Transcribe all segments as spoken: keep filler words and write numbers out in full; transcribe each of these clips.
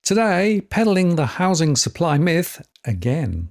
Today, peddling the housing supply myth again.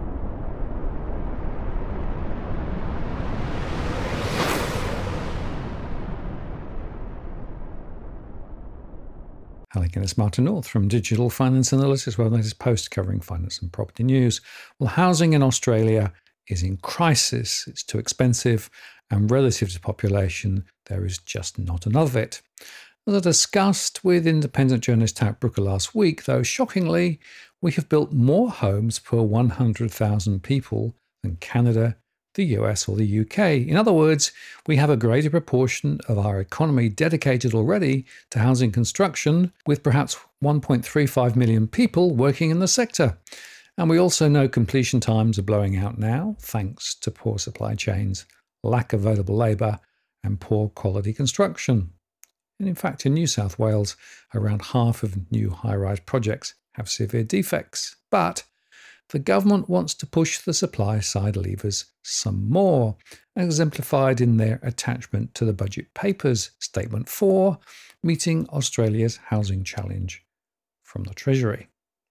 Hello again, it's Martin North from Digital Finance Analytics, well, latest post covering finance and property news. Well, housing in Australia is in crisis. It's too expensive, and relative to population, there is just not enough of it. As I discussed with independent journalist Tack Brooker last week, though shockingly, we have built more homes per one hundred thousand people than Canada, the U S or the U K. In other words, we have a greater proportion of our economy dedicated already to housing construction, with perhaps one point three five million people working in the sector. And we also know completion times are blowing out now, thanks to poor supply chains, lack of available labour, and poor quality construction. And in fact, in New South Wales, around half of new high-rise projects have severe defects. But the government wants to push the supply side levers some more, exemplified in their attachment to the budget papers, Statement four, meeting Australia's housing challenge from the Treasury.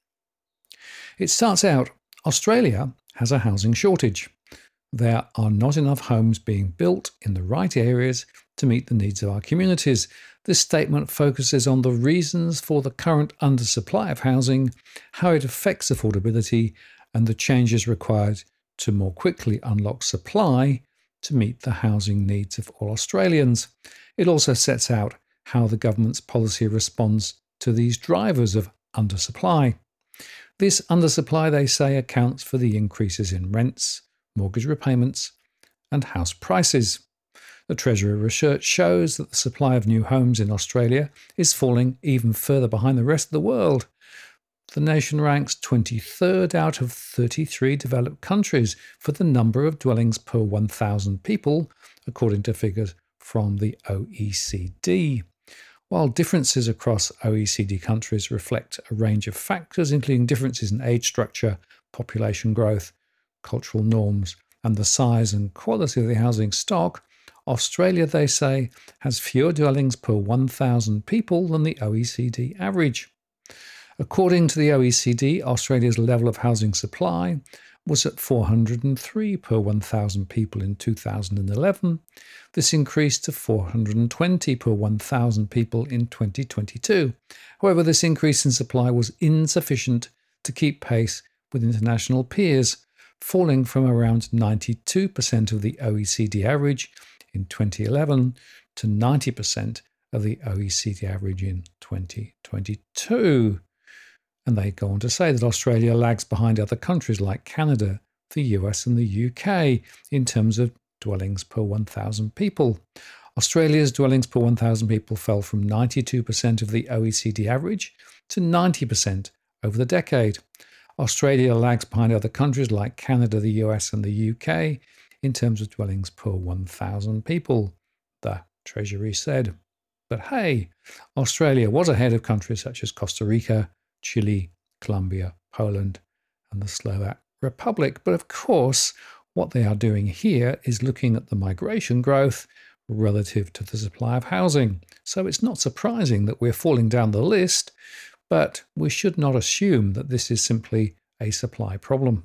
It starts out, Australia has a housing shortage. There are not enough homes being built in the right areas to meet the needs of our communities. This statement focuses on the reasons for the current undersupply of housing, how it affects affordability, and the changes required to more quickly unlock supply to meet the housing needs of all Australians. It also sets out how the government's policy responds to these drivers of undersupply. This undersupply, they say, accounts for the increases in rents, mortgage repayments, and house prices. The Treasury research shows that the supply of new homes in Australia is falling even further behind the rest of the world. The nation ranks twenty-third out of thirty-three developed countries for the number of dwellings per one thousand people, according to figures from the O E C D. While differences across O E C D countries reflect a range of factors, including differences in age structure, population growth, cultural norms, and the size and quality of the housing stock, Australia, they say, has fewer dwellings per one thousand people than the O E C D average. According to the O E C D, Australia's level of housing supply was at four hundred three per one thousand people in two thousand eleven. This increased to four hundred twenty per one thousand people in twenty twenty-two. However, this increase in supply was insufficient to keep pace with international peers, falling from around ninety-two percent of the O E C D average in twenty eleven to ninety percent of the O E C D average in twenty twenty-two. And they go on to say that Australia lags behind other countries like Canada, the U S and the U K in terms of dwellings per one thousand people. Australia's dwellings per one thousand people fell from ninety-two percent of the O E C D average to ninety percent over the decade. Australia lags behind other countries like Canada, the U S and the U K in terms of dwellings per one thousand people, the Treasury said. But hey, Australia was ahead of countries such as Costa Rica, Chile, Colombia, Poland, and the Slovak Republic. But of course, what they are doing here is looking at the migration growth relative to the supply of housing. So it's not surprising that we're falling down the list, but we should not assume that this is simply a supply problem.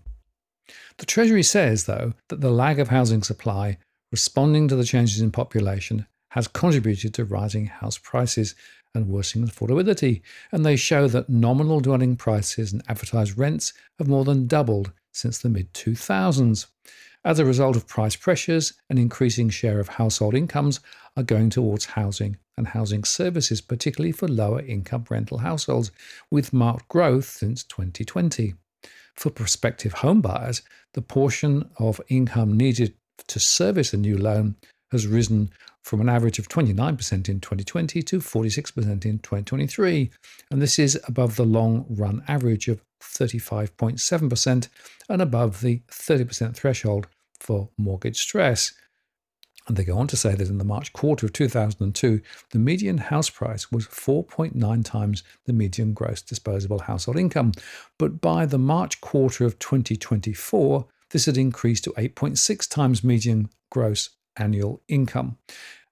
The Treasury says, though, that the lag of housing supply responding to the changes in population has contributed to rising house prices and worsening affordability, and they show that nominal dwelling prices and advertised rents have more than doubled since the mid two thousands. As a result of price pressures, an increasing share of household incomes are going towards housing and housing services, particularly for lower income rental households, with marked growth since twenty twenty. For prospective home buyers, the portion of income needed to service a new loan has risen from an average of twenty-nine percent in twenty twenty to forty-six percent in twenty twenty-three, and this is above the long-run average of thirty-five point seven percent and above the thirty percent threshold for mortgage stress. And they go on to say that in the March quarter of two thousand two, the median house price was four point nine times the median gross disposable household income. But by the March quarter of twenty twenty-four, this had increased to eight point six times median gross annual income.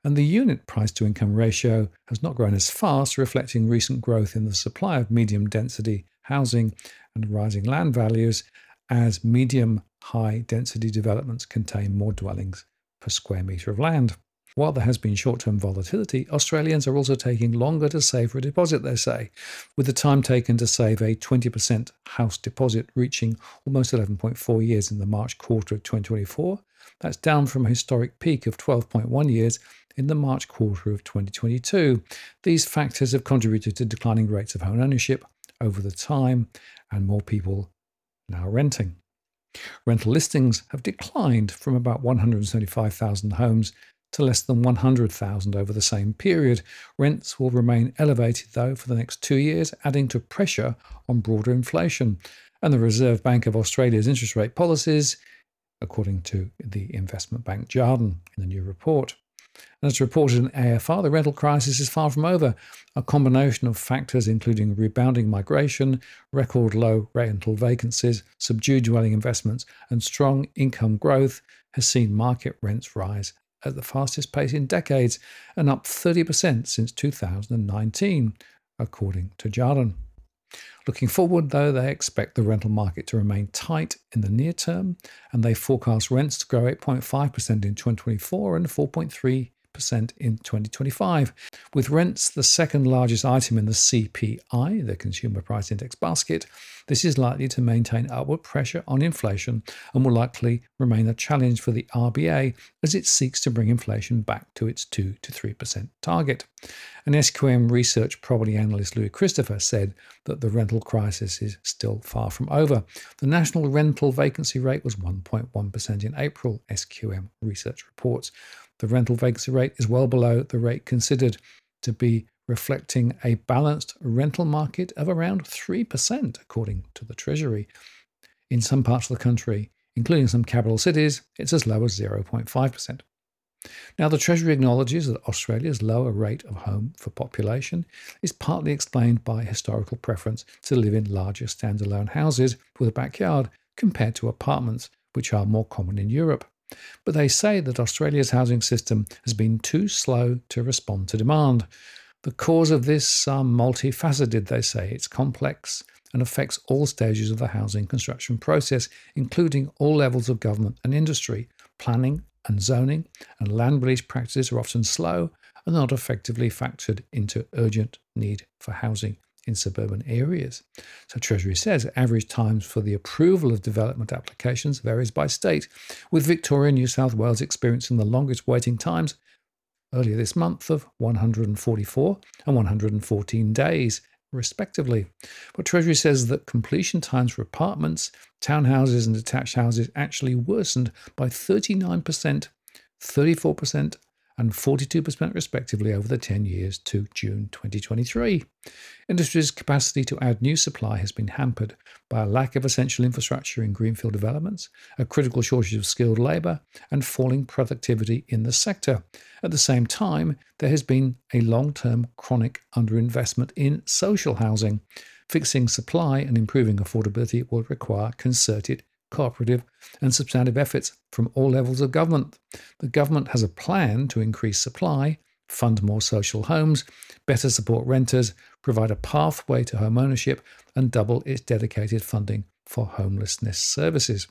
And the unit price-to-income ratio has not grown as fast, reflecting recent growth in the supply of medium-density housing and rising land values, as medium-high-density developments contain more dwellings per square metre of land. While there has been short-term volatility, Australians are also taking longer to save for a deposit, they say, with the time taken to save a twenty percent house deposit reaching almost eleven point four years in the March quarter of twenty twenty-four. That's down from a historic peak of twelve point one years in the March quarter of twenty twenty-two. These factors have contributed to declining rates of home ownership over the time, and more people now renting. Rental listings have declined from about one hundred seventy-five thousand homes to less than one hundred thousand over the same period. Rents will remain elevated, though, for the next two years, adding to pressure on broader inflation. And the Reserve Bank of Australia's interest rate policies, according to the investment bank Jarden in the new report. And as reported in A F R, the rental crisis is far from over. A combination of factors, including rebounding migration, record low rental vacancies, subdued dwelling investments, and strong income growth, has seen market rents rise at the fastest pace in decades and up thirty percent since two thousand nineteen, according to Jarden. Looking forward, though, they expect the rental market to remain tight in the near term, and they forecast rents to grow eight point five percent in twenty twenty-four and four point three percent in twenty twenty-five, with rents the second largest item in the C P I, the Consumer Price Index basket. This is likely to maintain upward pressure on inflation and will likely remain a challenge for the R B A as it seeks to bring inflation back to its two to three percent target. And S Q M research property analyst Louis Christopher said that the rental crisis is still far from over. The national rental vacancy rate was one point one percent in April, S Q M research reports. The rental vacancy rate is well below the rate considered to be reflecting a balanced rental market of around three percent, according to the Treasury. In some parts of the country, including some capital cities, it's as low as zero point five percent. Now, the Treasury acknowledges that Australia's lower rate of home for population is partly explained by historical preference to live in larger standalone houses with a backyard compared to apartments, which are more common in Europe. But they say that Australia's housing system has been too slow to respond to demand. The cause of this are multifaceted, they say. It's complex and affects all stages of the housing construction process, including all levels of government and industry. Planning and zoning and land release practices are often slow and not effectively factored into urgent need for housing in suburban areas. So Treasury says average times for the approval of development applications varies by state, with Victoria and New South Wales experiencing the longest waiting times earlier this month of one hundred forty-four and one hundred fourteen days, respectively. But Treasury says that completion times for apartments, townhouses and detached houses actually worsened by thirty-nine percent, thirty-four percent and forty-two percent respectively over the ten years to June twenty twenty-three. Industry's capacity to add new supply has been hampered by a lack of essential infrastructure in greenfield developments, a critical shortage of skilled labour, and falling productivity in the sector. At the same time, there has been a long-term chronic underinvestment in social housing. Fixing supply and improving affordability will require concerted, cooperative and substantive efforts from all levels of government. The government has a plan to increase supply, fund more social homes, better support renters, provide a pathway to home ownership, and double its dedicated funding for homelessness services.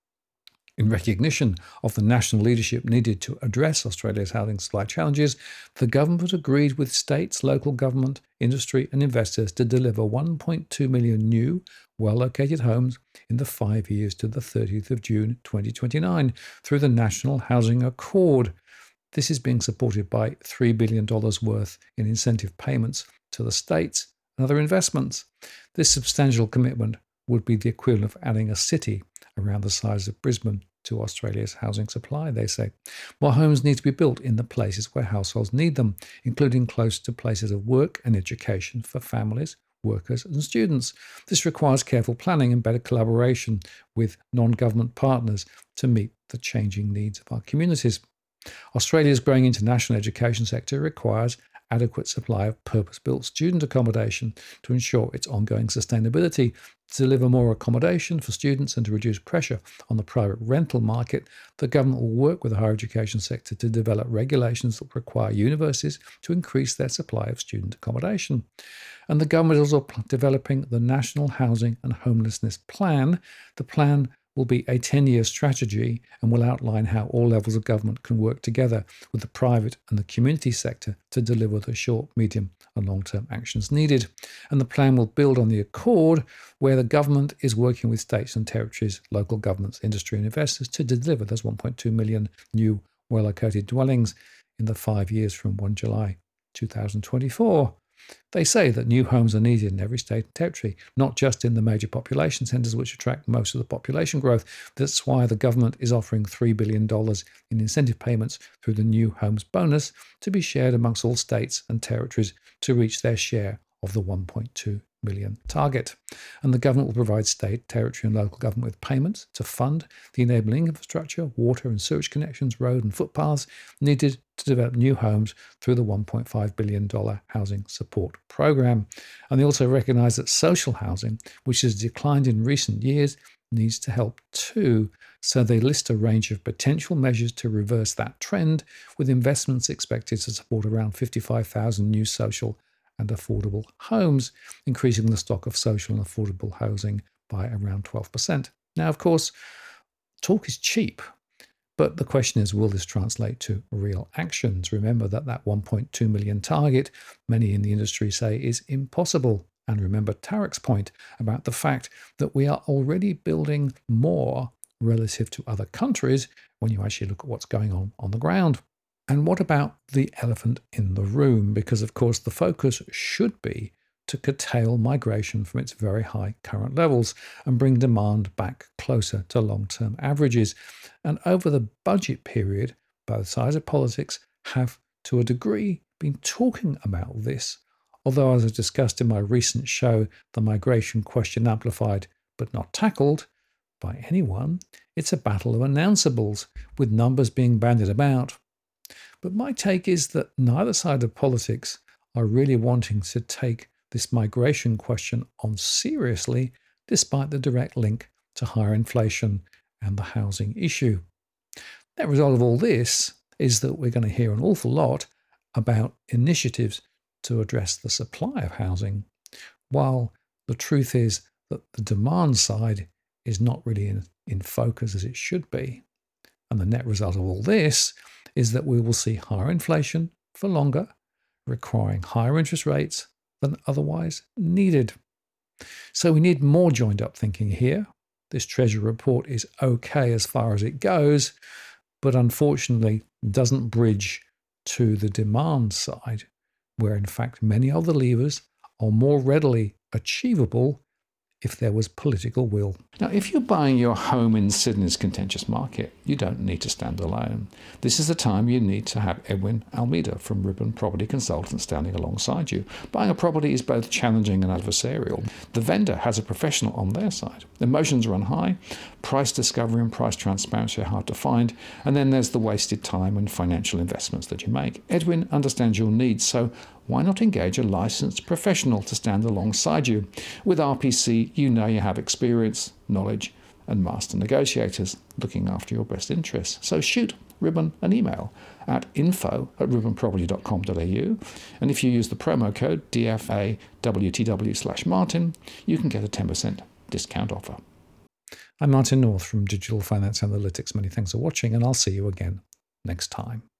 In recognition of the national leadership needed to address Australia's housing supply challenges, the government agreed with states, local government, industry and investors to deliver one point two million new, well-located homes in the five years to the thirtieth of June twenty twenty-nine through the National Housing Accord. This is being supported by three billion dollars worth in incentive payments to the states and other investments. This substantial commitment would be the equivalent of adding a city around the size of Brisbane to Australia's housing supply, they say. More homes need to be built in the places where households need them, including close to places of work and education for families, workers and students. This requires careful planning and better collaboration with non-government partners to meet the changing needs of our communities. Australia's growing international education sector requires adequate supply of purpose-built student accommodation to ensure its ongoing sustainability, to deliver more accommodation for students and to reduce pressure on the private rental market. The government will work with the higher education sector to develop regulations that require universities to increase their supply of student accommodation. And the government is also developing the National Housing and Homelessness Plan. The plan will be a ten-year strategy and will outline how all levels of government can work together with the private and the community sector to deliver the short, medium and long-term actions needed. And the plan will build on the Accord, where the government is working with states and territories, local governments, industry and investors to deliver those one point two million new well-located dwellings in the five years from first of July two thousand twenty-four. They say that new homes are needed in every state and territory, not just in the major population centres which attract most of the population growth. That's why the government is offering three billion dollars in incentive payments through the New Homes Bonus to be shared amongst all states and territories to reach their share of the one point two million target. And the government will provide state, territory and local government with payments to fund the enabling infrastructure, water and sewage connections, road and footpaths needed to develop new homes through the one point five billion dollars Housing Support Program. And they also recognise that social housing, which has declined in recent years, needs to help too. So they list a range of potential measures to reverse that trend, with investments expected to support around fifty-five thousand new social and affordable homes, increasing the stock of social and affordable housing by around twelve percent. Now, of course, talk is cheap, but the question is, will this translate to real actions? Remember that that one point two million target, many in the industry say, is impossible. And remember Tarek's point about the fact that we are already building more relative to other countries when you actually look at what's going on on the ground. And what about the elephant in the room? Because, of course, the focus should be to curtail migration from its very high current levels and bring demand back closer to long-term averages. And over the budget period, both sides of politics have, to a degree, been talking about this. Although, as I discussed in my recent show, The Migration Question Amplified but Not Tackled by Anyone, it's a battle of announceables, with numbers being bandied about. But my take is that neither side of politics are really wanting to take this migration question on seriously, despite the direct link to higher inflation and the housing issue. The result of all this is that we're going to hear an awful lot about initiatives to address the supply of housing, while the truth is that the demand side is not really in, in focus as it should be. And the net result of all this is that we will see higher inflation for longer, requiring higher interest rates than otherwise needed. So we need more joined-up thinking here. This Treasury report is okay as far as it goes, but unfortunately doesn't bridge to the demand side, where in fact many other levers are more readily achievable if there was political will. Now, if you're buying your home in Sydney's contentious market, you don't need to stand alone. This is the time you need to have Edwin Almeida from Ribbon Property Consultants standing alongside you. Buying a property is both challenging and adversarial. The vendor has a professional on their side. Emotions run high, price discovery and price transparency are hard to find, and then there's the wasted time and financial investments that you make. Edwin understands your needs, so why not engage a licensed professional to stand alongside you? With R P C, you know you have experience, knowledge, and master negotiators looking after your best interests. So shoot Ribbon an email at info at ribbon property dot com dot a u, and if you use the promo code D F A W T W slash Martin, you can get a ten percent discount offer. I'm Martin North from Digital Finance Analytics. Many thanks for watching, and I'll see you again next time.